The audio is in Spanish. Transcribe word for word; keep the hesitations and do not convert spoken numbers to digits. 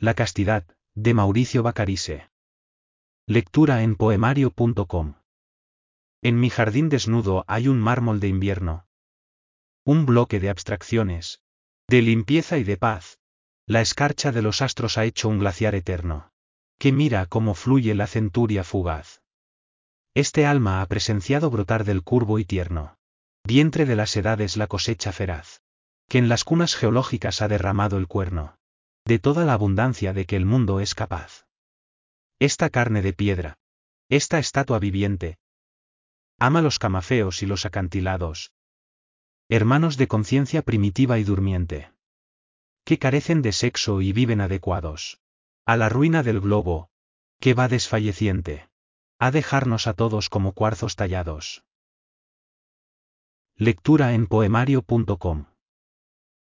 La castidad, de Mauricio Bacarise. Lectura en poemario punto com. En mi jardín desnudo hay un mármol de invierno. Un bloque de abstracciones, de limpieza y de paz. La escarcha de los astros ha hecho un glaciar eterno, que mira cómo fluye la centuria fugaz. Este alma ha presenciado brotar del curvo y tierno vientre de las edades la cosecha feraz, que en las cunas geológicas ha derramado el cuerno, de toda la abundancia de que el mundo es capaz. Esta carne de piedra, esta estatua viviente, ama los camafeos y los acantilados, hermanos de conciencia primitiva y durmiente, que carecen de sexo y viven adecuados a la ruina del globo, que va desfalleciente a dejarnos a todos como cuarzos tallados. Lectura en poemario punto com.